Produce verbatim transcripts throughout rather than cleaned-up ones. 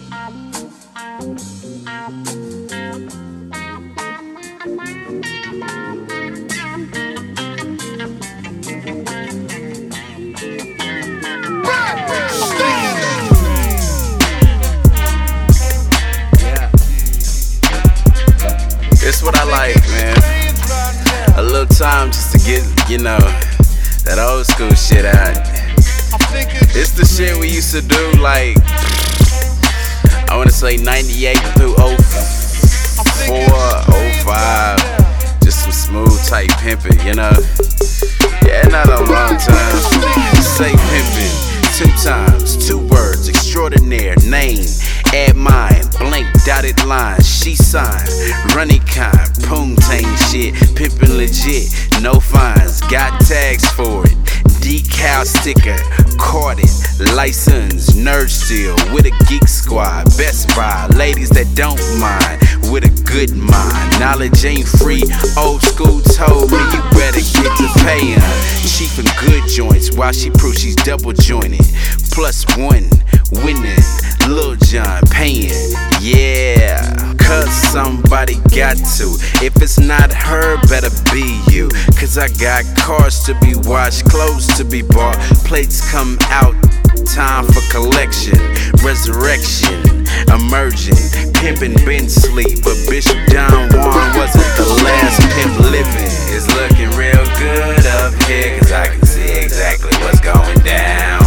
It's what I like, man. A little time just to get, you know, that old school shit out. It's the shit we used to do, like, I wanna say ninety-eight through oh four, oh five. Just some smooth type pimping, you know. Yeah, not a long time. Say pimping, two times, two words, extraordinaire, name, add mine, blank, dotted line, she signed, running kind, poontang shit, pimpin' legit, no fines, got tags for it, decal sticker, caught it, license, nerd still, with a geek squad, Best Buy, ladies that don't mind, with a good mind, knowledge ain't free, old school told me you better get to paying, cheap and good joints, while she proves she's double jointed, plus one, winning, Lil Jon paying, yeah, cause somebody got to. If it's not her, better be you. Cause I got cars to be washed, clothes to be bought, plates come out, time for collection, resurrection, emerging, pimpin' been sleep, but Bishop Don Juan wasn't the last pimp living. It's looking real good up here, cause I can see exactly what's going down.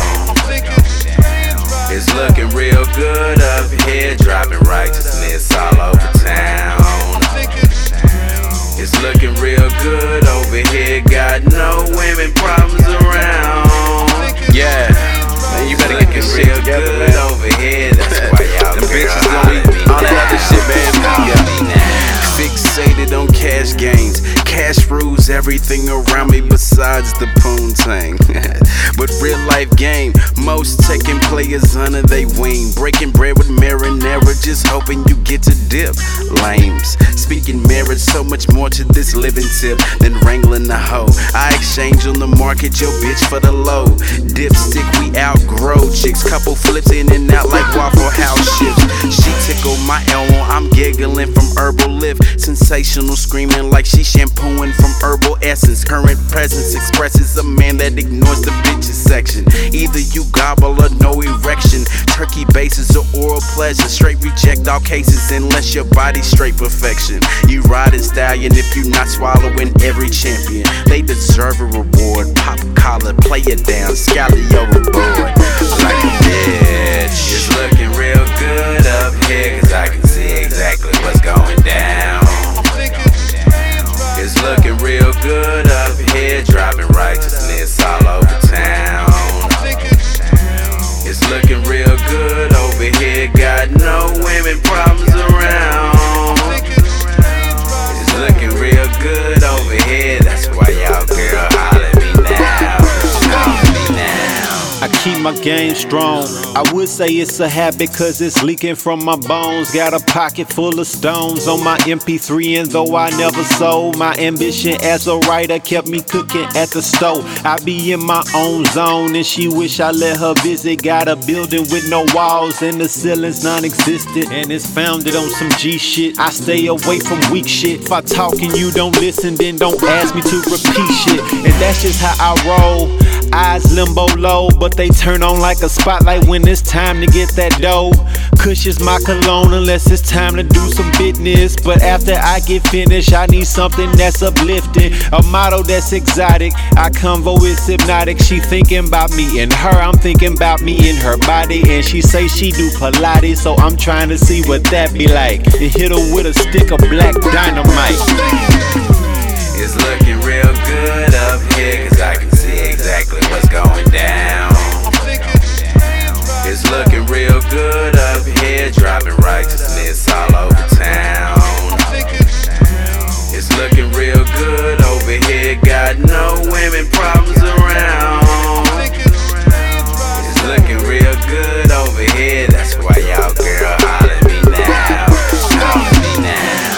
It's looking real good up here, dropping righteousness all over town. It's looking real good over here, got no women problems around. Yeah, man, you better get this shit together, man. Over here, that's why y'all them bitches gon' eat all that other shit, man. Yeah. Fixated on cash gains, cash rules everything around me besides the poontang. But real life game, most taking players under they wing, breaking bread with marinara, just hoping you get to dip. Lames, speaking marriage, so much more to this living tip than wrangling a hoe. I exchange on the market your bitch for the low. Dipstick, we outgrow chicks, couple flips in and out like Waffle House ships. She tickled my elbow, I'm giggling from Herbal Lift. Sensational screaming like she shampooing from Herbal Essence. Current presence expresses a man that ignores the bitches section. Either you gobble or no erection. Turkey bases or oral pleasure. Straight reject all cases unless your body's straight perfection. You riding stallion if you not swallowing every champion. They deserve a reward. Pop collar, play it down, scally overboard. Like a bitch. It's looking real good up here, cause I can see exactly what's going down. It's looking real good up here, dropping righteousness all over town. It's looking real good over here, got no women problems around. It's looking real good over here, that's why y'all girl holler at me now. Holler at me now. I keep my game strong. I would say it's a habit cause it's leaking from my bones. Got a pocket full of stones on my M P three, and though I never sold, my ambition as a writer kept me cooking at the stove. I be in my own zone and she wish I let her visit. Got a building with no walls and the ceiling's non-existent, and it's founded on some G shit. I stay away from weak shit. If I talk and you don't listen, then don't ask me to repeat shit. And that's just how I roll. Eyes limbo low, but they turn on like a spotlight when it's time to get that dough. Kush is my cologne unless it's time to do some business. But after I get finished, I need something that's uplifting, a motto that's exotic. I convo is hypnotic. She thinking about me and her, I'm thinking about me and her body. And she say she do Pilates, so I'm trying to see what that be like. And hit her with a stick of black dynamite. It's looking real good up here, cause I can see exactly what's going down. It's looking real good up here, dropping righteousness all over town. It's looking real good over here, got no women problems around. It's looking real good over here, that's why y'all girl holler at me now. Holler at me now.